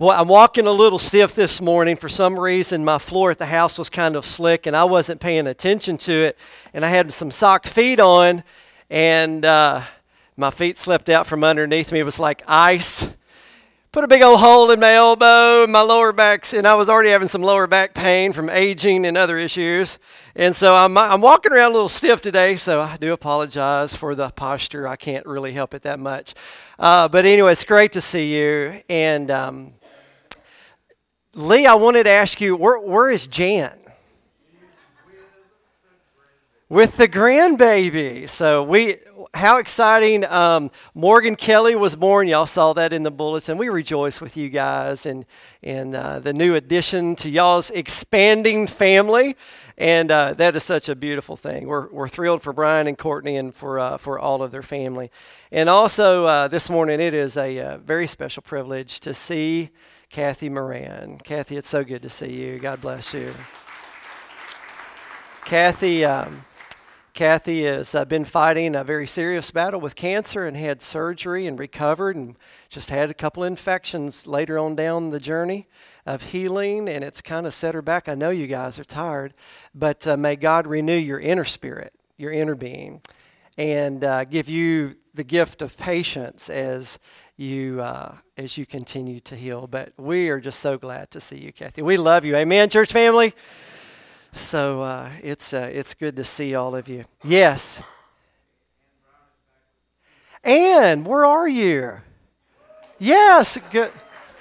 Well, I'm walking a little stiff this morning. For some reason, my floor at the house was kind of slick, and I wasn't paying attention to it. And I had some sock feet on, and my feet slipped out from underneath me. It was like ice. Put a big old hole in my elbow, and my lower backs, and I was already having some lower back pain from aging and other issues. And so I'm walking around a little stiff today, so I do apologize for the posture. I can't really help it that much. But anyway, it's great to see you. And Lee, I wanted to ask you, where is Jan? With the grandbaby. So how exciting. Morgan Kelly was born. Y'all saw that in the bulletin. We rejoice with you guys and the new addition to y'all's expanding family. And that is such a beautiful thing. We're thrilled for Brian and Courtney and for all of their family. And also this morning, it is a very special privilege to see Kathy Moran. Kathy, it's so good to see you. God bless you. Kathy has been fighting a very serious battle with cancer and had surgery and recovered and just had a couple infections later on down the journey of healing, and it's kind of set her back. I know you guys are tired, but may God renew your inner spirit, your inner being, and give you the gift of patience as you continue to heal. But we are just so glad to see you, Kathy. We love you. Amen, church family? So it's good to see all of you. Yes. Ann, where are you? Yes, good.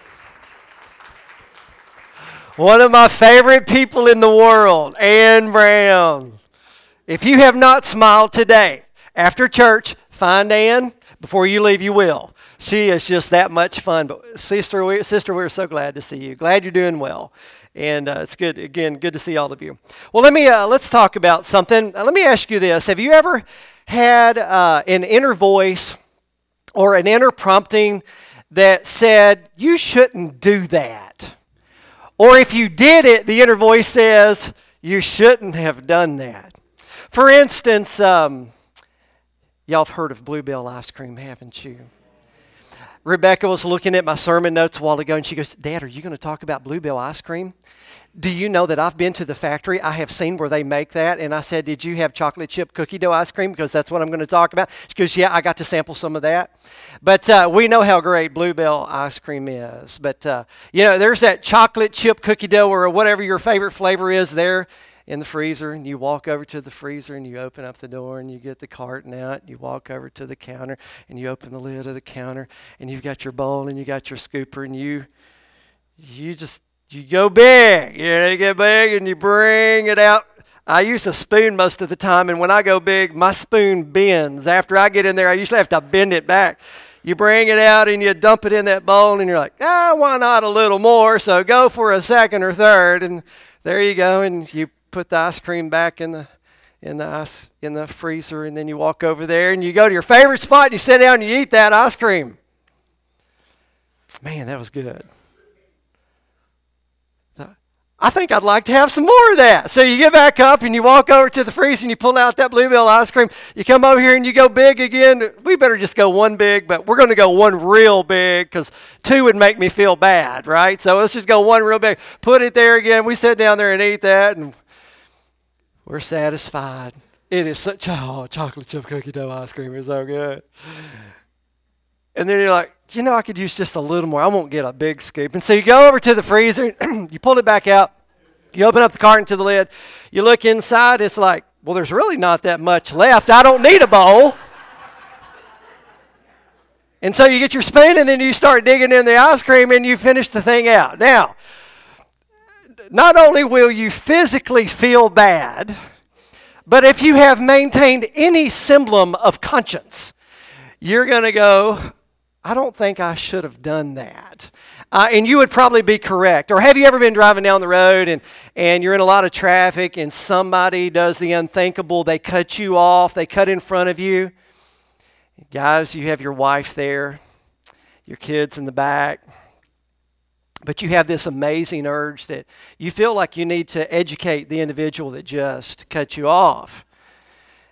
One of my favorite people in the world, Ann Brown. If you have not smiled today, after church, find Ann. Before you leave, you will. She is just that much fun. But sister, we're so glad to see you. Glad you're doing well. And it's good, again, good to see all of you. Well, let's talk about something. Let me ask you this. Have you ever had an inner voice or an inner prompting that said, you shouldn't do that? Or if you did it, the inner voice says, you shouldn't have done that. For instance, y'all have heard of Bluebell ice cream, haven't you? Rebecca was looking at my sermon notes a while ago, and she goes, Dad, are you going to talk about Bluebell ice cream? Do you know that I've been to the factory? I have seen where they make that. And I said, did you have chocolate chip cookie dough ice cream? Because that's what I'm going to talk about. She goes, yeah, I got to sample some of that. But we know how great Bluebell ice cream is. But, there's that chocolate chip cookie dough or whatever your favorite flavor is there in the freezer, and you walk over to the freezer and you open up the door and you get the carton out, you walk over to the counter and you open the lid of the counter and you've got your bowl and you got your scooper and you go big. You get big and you bring it out. I use a spoon most of the time, and when I go big, my spoon bends. After I get in there, I usually have to bend it back. You bring it out and you dump it in that bowl and you're like, why not a little more? So go for a second or third, and there you go, and you put the ice cream back in the freezer, and then you walk over there and you go to your favorite spot and you sit down and you eat that ice cream. Man, that was good. I think I'd like to have some more of that. So you get back up and you walk over to the freezer and you pull out that Bluebell ice cream. You come over here and you go big again. We better just go one big, but we're going to go one real big because two would make me feel bad, right? So let's just go one real big. Put it there again. We sit down there and eat that, and we're satisfied. It is such chocolate chip cookie dough ice cream is so good. And then you're like, I could use just a little more. I won't get a big scoop. And so you go over to the freezer, you pull it back out, you open up the carton to the lid, you look inside, it's like, well, there's really not that much left. I don't need a bowl. And so you get your spoon and then you start digging in the ice cream and you finish the thing out. Now, not only will you physically feel bad, but if you have maintained any semblance of conscience, you're going to go, I don't think I should have done that. And you would probably be correct. Or have you ever been driving down the road and you're in a lot of traffic and somebody does the unthinkable, they cut you off, they cut in front of you. Guys, you have your wife there, your kids in the back, but you have this amazing urge that you feel like you need to educate the individual that just cut you off.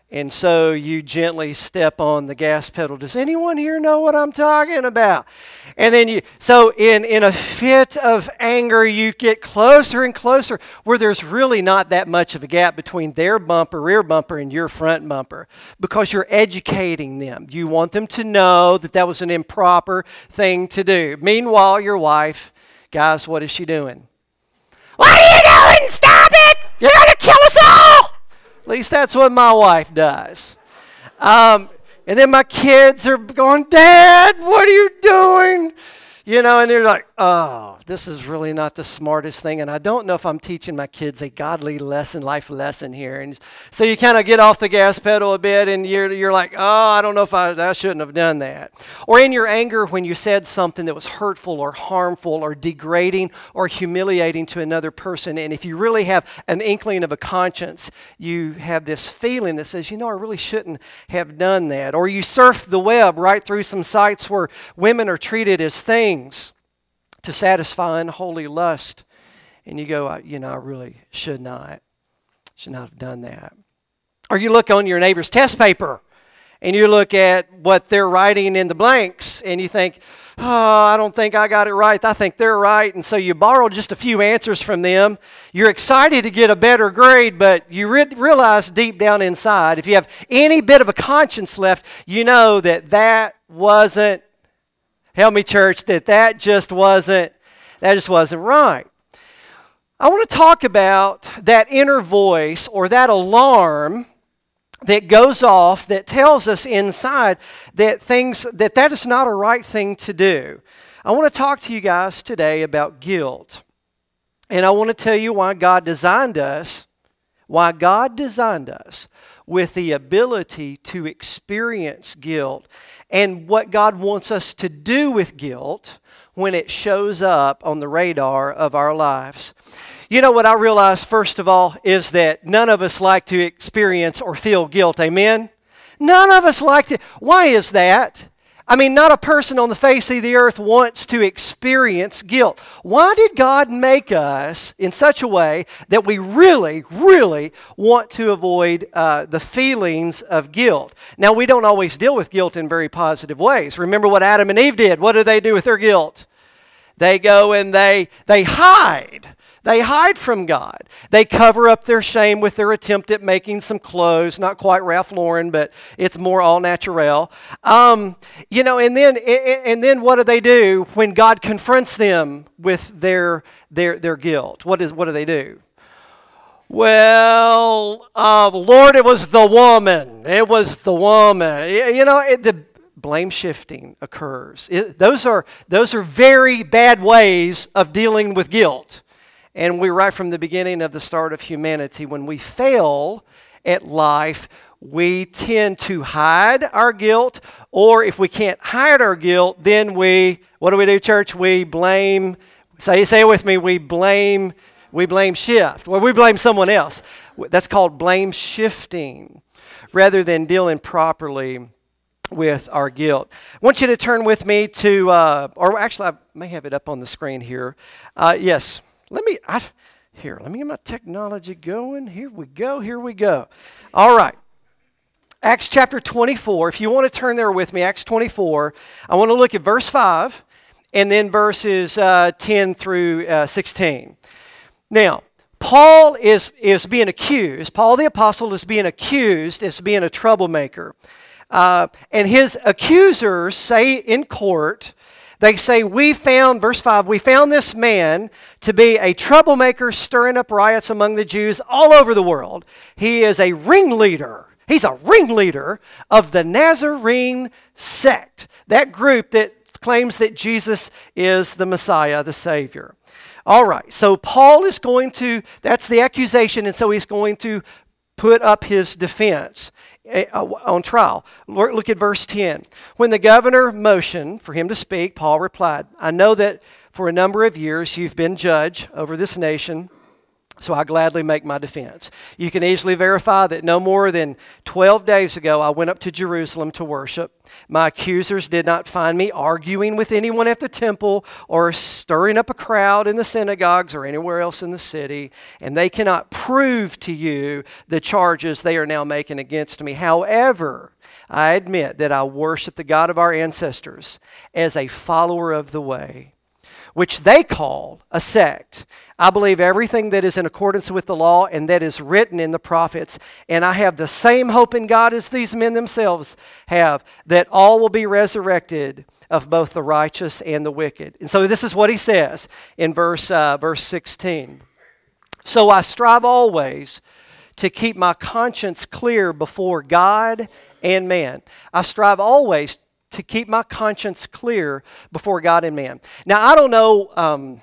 And so you gently step on the gas pedal. Does anyone here know what I'm talking about? And then so in a fit of anger, you get closer and closer where there's really not that much of a gap between their bumper, rear bumper, and your front bumper because you're educating them. You want them to know that that was an improper thing to do. Meanwhile, your wife, guys, what is she doing? What are you doing? Stop it! You're going to kill us all! At least that's what my wife does. And then my kids are going, Dad, what are you doing? You know, and they're like, oh, this is really not the smartest thing. And I don't know if I'm teaching my kids a godly lesson, life lesson here. And so you kind of get off the gas pedal a bit and you're like, oh, I don't know if I shouldn't have done that. Or in your anger when you said something that was hurtful or harmful or degrading or humiliating to another person. And if you really have an inkling of a conscience, you have this feeling that says, you know, I really shouldn't have done that. Or you surf the web right through some sites where women are treated as things to satisfy unholy lust, and you go, you know, I really should not have done that. Or you look on your neighbor's test paper, and you look at what they're writing in the blanks, and you think, oh, I don't think I got it right. I think they're right, and so you borrow just a few answers from them. You're excited to get a better grade, but you realize deep down inside, if you have any bit of a conscience left, you know that wasn't. Help me, church, that just wasn't right. I want to talk about that inner voice or that alarm that goes off that tells us inside that that is not a right thing to do. I want to talk to you guys today about guilt. And I want to tell you why God designed us with the ability to experience guilt and what God wants us to do with guilt when it shows up on the radar of our lives. You know what I realize, first of all, is that none of us like to experience or feel guilt. Amen? None of us like to. Why is that? I mean, not a person on the face of the earth wants to experience guilt. Why did God make us in such a way that we really, really want to avoid the feelings of guilt? Now, we don't always deal with guilt in very positive ways. Remember what Adam and Eve did. What do they do with their guilt? They go and they hide. They hide from God. They cover up their shame with their attempt at making some clothes. Not quite Ralph Lauren, but it's more all natural. You know, and then what do they do when God confronts them with their guilt? What do they do? Well, Lord, it was the woman. It was the woman. You know, the blame shifting occurs. Those are very bad ways of dealing with guilt. And we, right from the beginning of the start of humanity, when we fail at life, we tend to hide our guilt, or if we can't hide our guilt, then what do, church? We blame, say it with me, we blame shift. Well, we blame someone else. That's called blame shifting, rather than dealing properly with our guilt. I want you to turn with me to, or actually I may have it up on the screen here. Yes. Let me get my technology going. Here we go. All right. Acts chapter 24. If you want to turn there with me, Acts 24. I want to look at verse 5 and then verses 10 through 16. Now, Paul is being accused. Paul the apostle is being accused as being a troublemaker. And his accusers say in court, they say, verse 5, we found this man to be a troublemaker stirring up riots among the Jews all over the world. He is a ringleader. He's a ringleader of the Nazarene sect, that group that claims that Jesus is the Messiah, the Savior. All right, so Paul is that's the accusation, and so he's going to put up his defense on trial. Look at verse 10. When the governor motioned for him to speak, Paul replied, I know that for a number of years you've been judge over this nation So I gladly make my defense. You can easily verify that no more than 12 days ago, I went up to Jerusalem to worship. My accusers did not find me arguing with anyone at the temple or stirring up a crowd in the synagogues or anywhere else in the city, and they cannot prove to you the charges they are now making against me. However, I admit that I worship the God of our ancestors as a follower of the way, which they call a sect. I believe everything that is in accordance with the law and that is written in the prophets, and I have the same hope in God as these men themselves have, that all will be resurrected of both the righteous and the wicked. And so this is what he says in verse 16. So I strive always to keep my conscience clear before God and man. I strive always to keep my conscience clear before God and man. Now, I don't know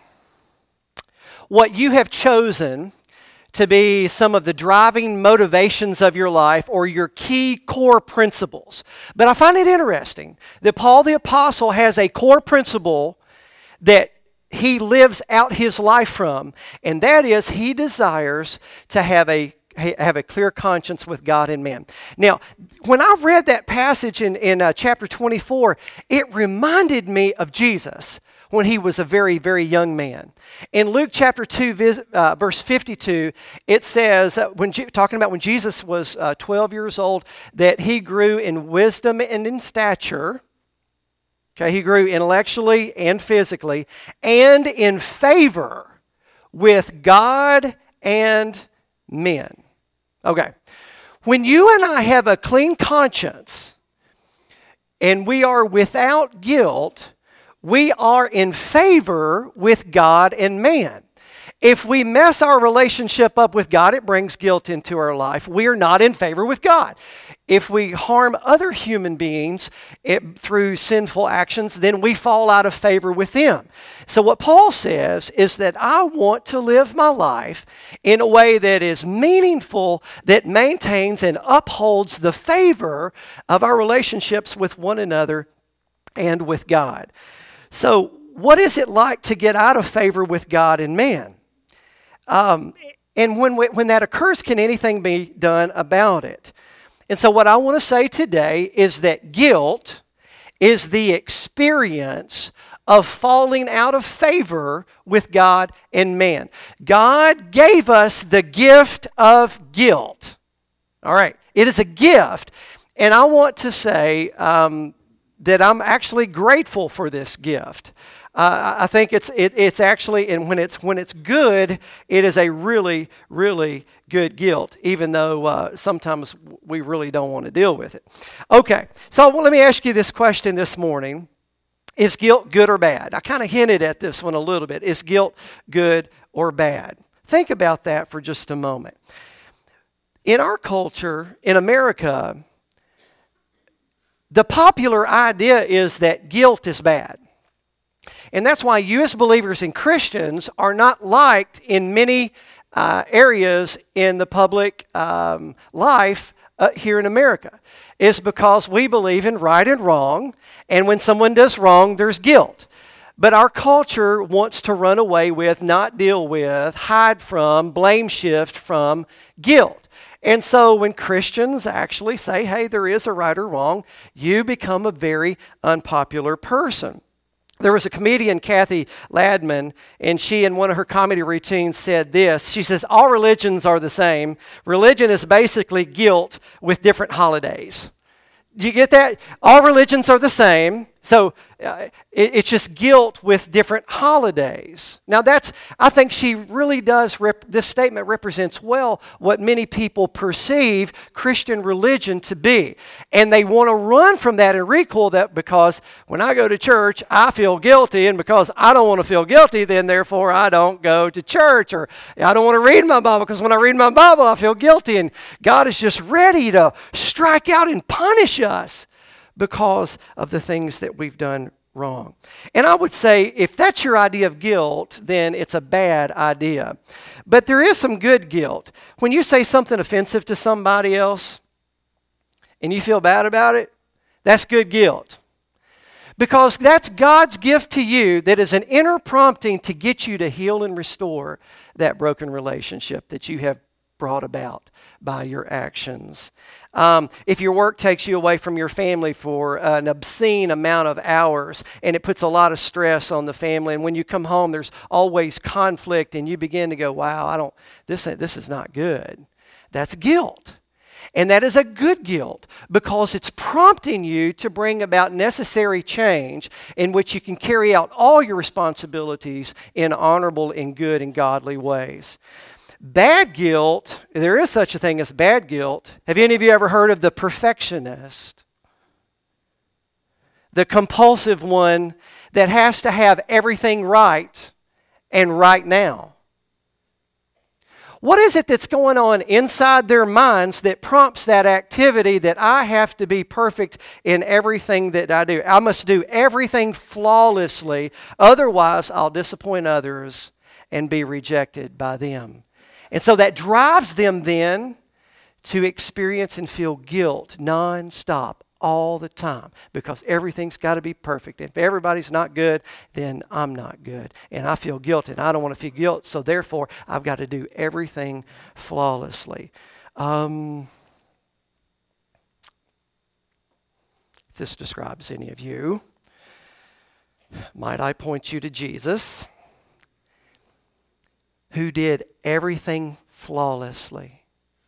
what you have chosen to be some of the driving motivations of your life or your key core principles. But I find it interesting that Paul the Apostle has a core principle that he lives out his life from, and that is he desires to have a clear conscience with God and man. Now, when I read that passage in chapter 24, it reminded me of Jesus when he was a very, very young man. In Luke chapter 2, verse 52, it says, talking about when Jesus was 12 years old, that he grew in wisdom and in stature. Okay, he grew intellectually and physically, and in favor with God and men. Okay, when you and I have a clean conscience and we are without guilt, we are in favor with God and man. If we mess our relationship up with God, it brings guilt into our life. We are not in favor with God. If we harm other human beings through sinful actions, then we fall out of favor with them. So what Paul says is that I want to live my life in a way that is meaningful, that maintains and upholds the favor of our relationships with one another and with God. So what is it like to get out of favor with God and man? And when that occurs, can anything be done about it? And so what I want to say today is that guilt is the experience of falling out of favor with God and man. God gave us the gift of guilt. All right, it is a gift. And I want to say that I'm actually grateful for this gift. I think it's actually, and when it's good, it is a really, really good guilt, even though sometimes we really don't want to deal with it. Okay, so let me ask you this question this morning. Is guilt good or bad? I kind of hinted at this one a little bit. Is guilt good or bad? Think about that for just a moment. In our culture, in America, the popular idea is that guilt is bad. And that's why you as believers and Christians are not liked in many areas in the public life here in America. It's because we believe in right and wrong, and when someone does wrong, there's guilt. But our culture wants to run away with, not deal with, hide from, blame shift from guilt. And so when Christians actually say, hey, there is a right or wrong, you become a very unpopular person. There was a comedian, Kathy Ladman, and she, in one of her comedy routines, said this. She says, all religions are the same. Religion is basically guilt with different holidays. Do you get that? All religions are the same. So it's just guilt with different holidays. Now I think she really does, this statement represents well what many people perceive Christian religion to be. And they want to run from that and recoil that because when I go to church, I feel guilty. And because I don't want to feel guilty, then therefore I don't go to church. Or I don't want to read my Bible because when I read my Bible, I feel guilty. And God is just ready to strike out and punish us because of the things that we've done wrong. And I would say if that's your idea of guilt, then it's a bad idea. But there is some good guilt. When you say something offensive to somebody else and you feel bad about it, that's good guilt. Because that's God's gift to you that is an inner prompting to get you to heal and restore that broken relationship that you have brought about by your actions. If your work takes you away from your family for an obscene amount of hours and it puts a lot of stress on the family, and when you come home there's always conflict and you begin to go, wow, this is not good. That's guilt. And that is a good guilt because it's prompting you to bring about necessary change in which you can carry out all your responsibilities in honorable and good and godly ways. Bad guilt, there is such a thing as bad guilt. Have any of you ever heard of the perfectionist? The compulsive one that has to have everything right and right now. What is it that's going on inside their minds that prompts that activity that I have to be perfect in everything that I do? I must do everything flawlessly, otherwise I'll disappoint others and be rejected by them. And so that drives them then to experience and feel guilt nonstop all the time because everything's got to be perfect. If everybody's not good, then I'm not good. And I feel guilt and I don't want to feel guilt, so therefore I've got to do everything flawlessly. If this describes any of you, might I point you to Jesus, who did everything flawlessly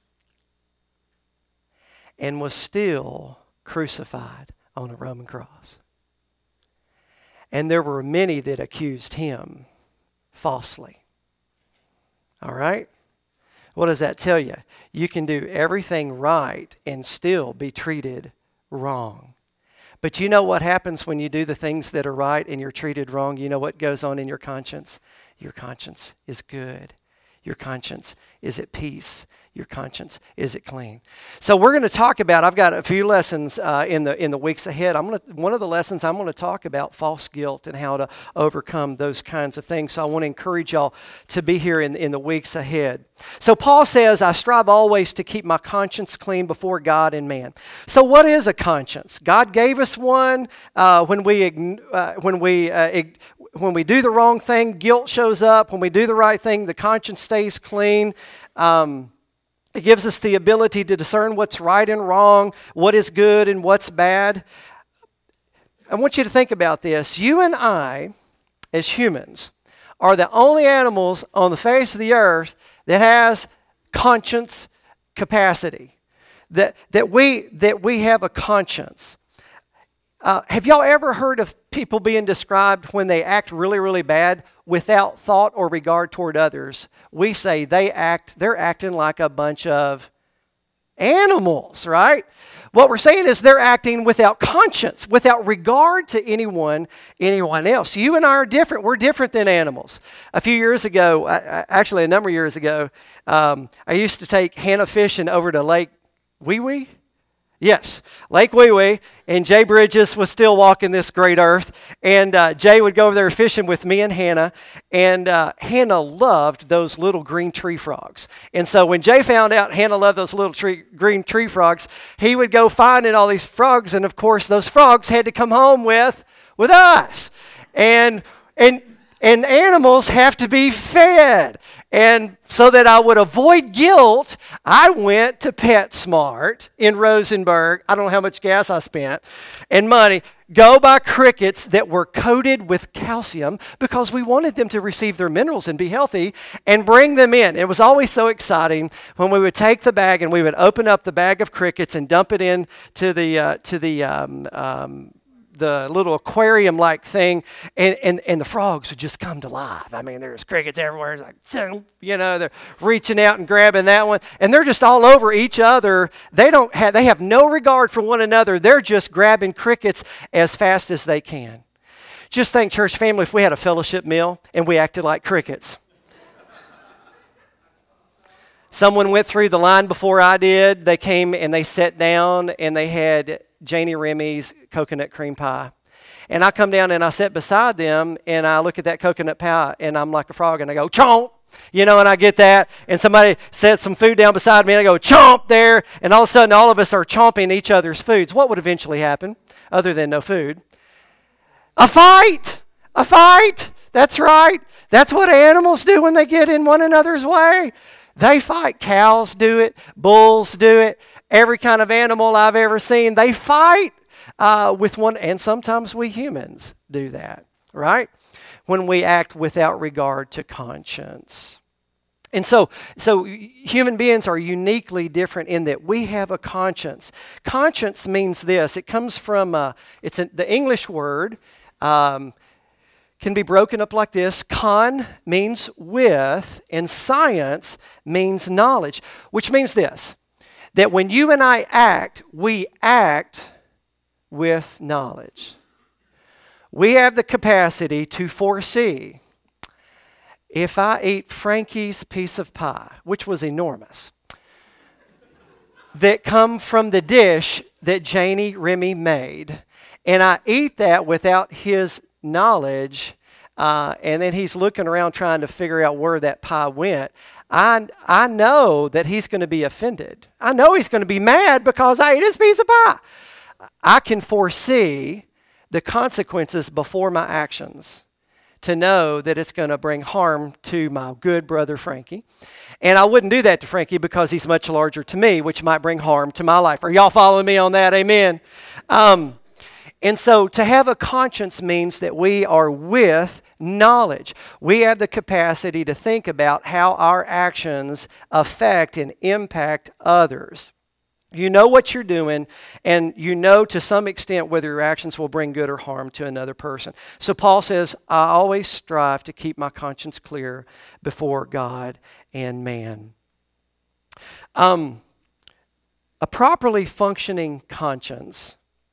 and was still crucified on a Roman cross. And there were many that accused him falsely. All right? What does that tell you? You can do everything right and still be treated wrong. But you know what happens when you do the things that are right and you're treated wrong? You know what goes on in your conscience? Your conscience is good. Your conscience is at peace. Your conscience is it clean. So we're going to talk about, I've got a few lessons in the weeks ahead. One of the lessons I'm going to talk about false guilt and how to overcome those kinds of things. So I want to encourage y'all to be here in the weeks ahead. So Paul says, I strive always to keep my conscience clean before God and man. So what is a conscience? God gave us one. When we do the wrong thing, guilt shows up. When we do the right thing, the conscience stays clean. It gives us the ability to discern what's right and wrong, what is good and what's bad. I want you to think about this. You and I, as humans, are the only animals on the face of the earth that has conscience capacity, that we have a conscience. Have y'all ever heard of people being described when they act really, really bad without thought or regard toward others? We say they're acting like a bunch of animals, right? What we're saying is they're acting without conscience, without regard to anyone else. You and I are different. We're different than animals. A few years ago, actually a number of years ago, I used to take Hannah fishing over to Lake Wee Wee. Yes, Lake Wee Wee, and Jay Bridges was still walking this great earth, and Jay would go over there fishing with me and Hannah, and Hannah loved those little green tree frogs. And so when Jay found out Hannah loved those little green tree frogs, he would go finding all these frogs, and of course those frogs had to come home with us. And animals have to be fed. And so that I would avoid guilt, I went to PetSmart in Rosenberg. I don't know how much gas I spent and money. Go buy crickets that were coated with calcium because we wanted them to receive their minerals and be healthy and bring them in. It was always so exciting when we would take the bag and we would open up the bag of crickets and dump it into the little aquarium-like thing, and the frogs would just come to life. I mean, there's crickets everywhere. Like, they're reaching out and grabbing that one, and they're just all over each other. They have no regard for one another. They're just grabbing crickets as fast as they can. Just think, church family, if we had a fellowship meal and we acted like crickets. Someone went through the line before I did. They came and they sat down and they had Janie Remy's coconut cream pie. And I come down and I sit beside them and I look at that coconut pie and I'm like a frog and I go, chomp, and I get that. And somebody sets some food down beside me and I go, chomp there. And all of a sudden all of us are chomping each other's foods. What would eventually happen other than no food? A fight. A fight. That's right. That's what animals do when they get in one another's way. They fight. Cows do it. Bulls do it. Every kind of animal I've ever seen, they fight with one. And sometimes we humans do that, right? When we act without regard to conscience. And so human beings are uniquely different in that we have a conscience. Conscience means this. It comes from, the English word, can be broken up like this. Con means with, and science means knowledge, which means this, that when you and I act, we act with knowledge. We have the capacity to foresee. If I eat Frankie's piece of pie, which was enormous, that come from the dish that Janie Remy made, and I eat that without his knowledge, and then he's looking around trying to figure out where that pie went, I know that he's going to be offended. I know he's going to be mad because I ate his piece of pie. I can foresee the consequences before my actions, to know that it's going to bring harm to my good brother Frankie. And I wouldn't do that to Frankie because he's much larger to me, which might bring harm to my life. Are y'all following me on that? Amen. And so to have a conscience means that we are with knowledge. We have the capacity to think about how our actions affect and impact others. You know what you're doing, and you know to some extent whether your actions will bring good or harm to another person. So Paul says, I always strive to keep my conscience clear before God and man. A properly functioning conscience.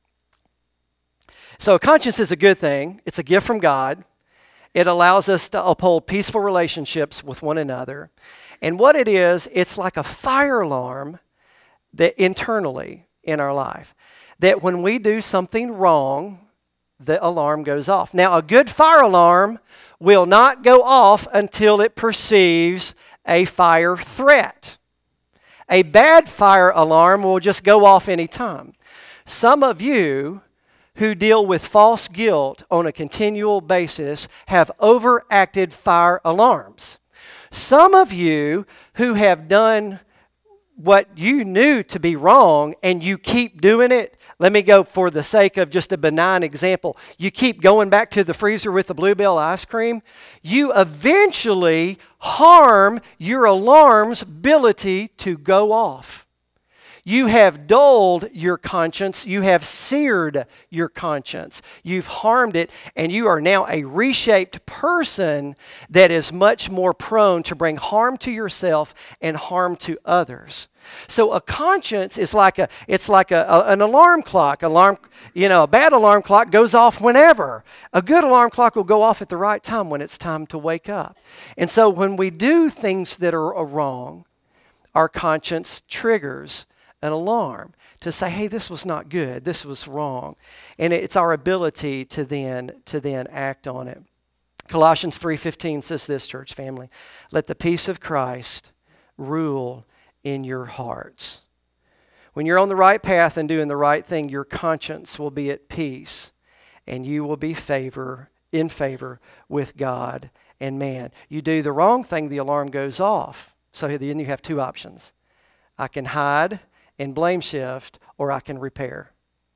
So a conscience is a good thing. It's a gift from God. It allows us to uphold peaceful relationships with one another. And what it is, it's like a fire alarm that internally in our life, that when we do something wrong, the alarm goes off. Now, a good fire alarm will not go off until it perceives a fire threat. A bad fire alarm will just go off anytime. Some of you who deal with false guilt on a continual basis have overacted fire alarms. Some of you who have done what you knew to be wrong and you keep doing it. Let me go for the sake of just a benign example. You keep going back to the freezer with the Bluebell ice cream. You eventually harm your alarm's ability to go off. You have dulled your conscience. You have seared your conscience. You've harmed it, and you are now a reshaped person that is much more prone to bring harm to yourself and harm to others. So a conscience is like an alarm clock. A bad alarm clock goes off whenever. A good alarm clock will go off at the right time when it's time to wake up. And so when we do things that are wrong, our conscience triggers an alarm to say, hey, this was not good, this was wrong. And it's our ability to then act on it. Colossians 3:15 says this, church family, let the peace of Christ rule in your hearts. When you're on the right path and doing the right thing, your conscience will be at peace, and you will be in favor with God and man. You do the wrong thing, the alarm goes off. So then you have two options. I can hide and blame shift, or I can repair.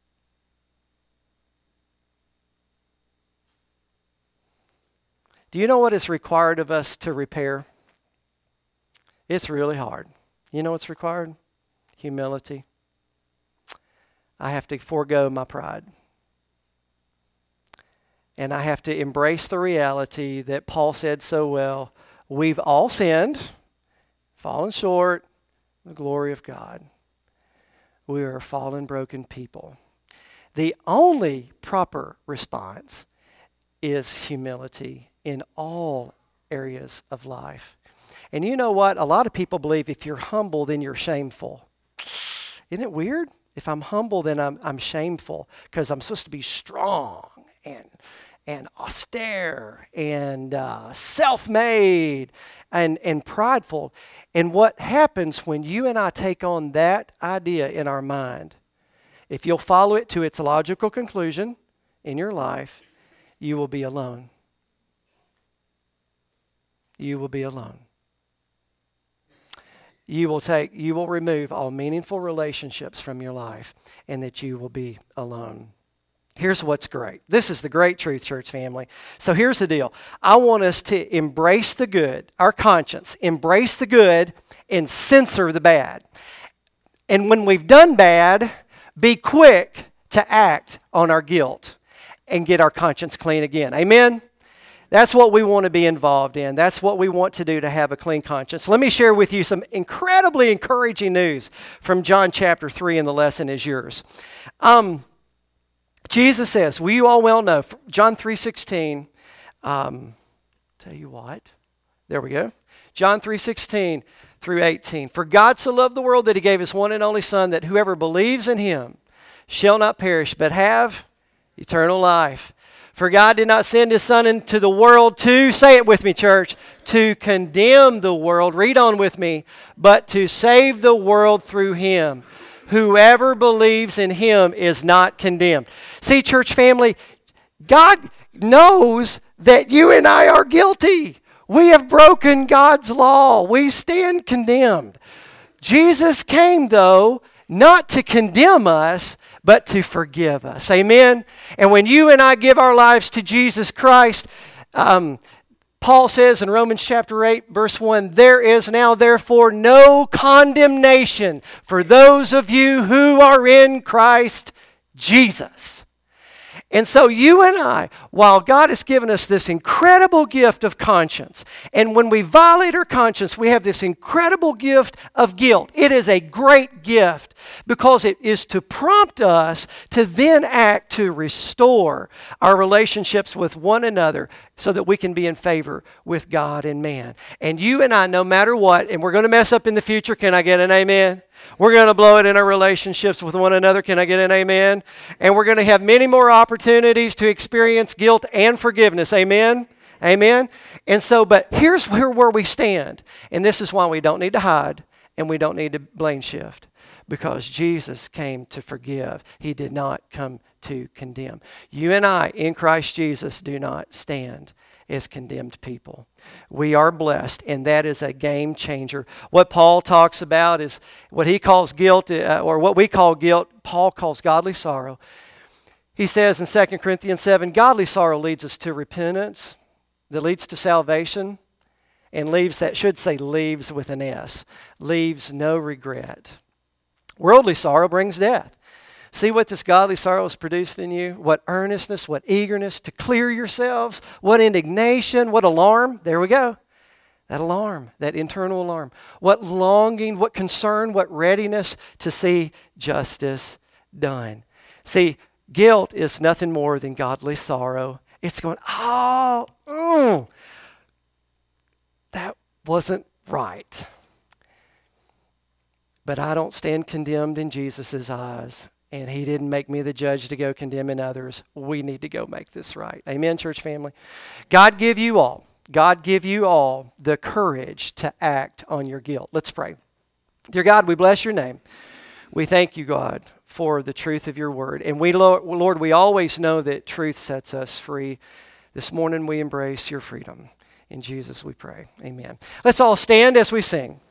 Do you know what is required of us to repair? It's really hard. You know what's required? Humility. I have to forego my pride. And I have to embrace the reality that Paul said so well, we've all sinned, fallen short of the glory of God. We are fallen, broken people. The only proper response is humility in all areas of life. And you know what? A lot of people believe if you're humble, then you're shameful. Isn't it weird? If I'm humble, then I'm shameful because I'm supposed to be strong and austere and self-made and prideful. And what happens when you and I take on that idea in our mind, if you'll follow it to its logical conclusion in your life, you will be alone. You will be alone. You will remove all meaningful relationships from your life, and that you will be alone. Here's what's great. This is the great truth, church family. So here's the deal. I want us to embrace the good, our conscience, embrace the good and censor the bad. And when we've done bad, be quick to act on our guilt and get our conscience clean again. Amen? That's what we want to be involved in. That's what we want to do to have a clean conscience. Let me share with you some incredibly encouraging news from John chapter 3, and the lesson is yours. Jesus says, you all well know, John 3:16, tell you what, there we go. John 3:16 through 18. For God so loved the world that he gave his one and only Son, that whoever believes in him shall not perish, but have eternal life. For God did not send his Son into the world to, say it with me, church, to condemn the world, read on with me, but to save the world through him. Whoever believes in him is not condemned. See, church family, God knows that you and I are guilty. We have broken God's law. We stand condemned. Jesus came, though, not to condemn us, but to forgive us. Amen? And when you and I give our lives to Jesus Christ, Paul says in Romans chapter 8, verse 1, there is now therefore no condemnation for those of you who are in Christ Jesus. And so you and I, while God has given us this incredible gift of conscience, and when we violate our conscience, we have this incredible gift of guilt. It is a great gift because it is to prompt us to then act to restore our relationships with one another so that we can be in favor with God and man. And you and I, no matter what, and we're going to mess up in the future, can I get an amen? We're going to blow it in our relationships with one another. Can I get an amen? And we're going to have many more opportunities to experience guilt and forgiveness. Amen? Amen? And so, but here's where we stand. And this is why we don't need to hide and we don't need to blame shift. Because Jesus came to forgive. He did not come to condemn. You and I, in Christ Jesus, do not stand as condemned people. We are blessed, and that is a game changer. What Paul talks about is what he calls guilt, or what we call guilt, Paul calls godly sorrow. He says in 2 Corinthians 7, godly sorrow leads us to repentance, that leads to salvation, and leaves with an S, leaves no regret. Worldly sorrow brings death. See what this godly sorrow has produced in you? What earnestness, what eagerness to clear yourselves, what indignation, what alarm. There we go. That alarm, that internal alarm. What longing, what concern, what readiness to see justice done. See, guilt is nothing more than godly sorrow. It's going, that wasn't right. But I don't stand condemned in Jesus' eyes. And he didn't make me the judge to go condemning others. We need to go make this right. Amen, church family? God give you all the courage to act on your guilt. Let's pray. Dear God, we bless your name. We thank you, God, for the truth of your word. And we, Lord, we always know that truth sets us free. This morning we embrace your freedom. In Jesus we pray. Amen. Let's all stand as we sing.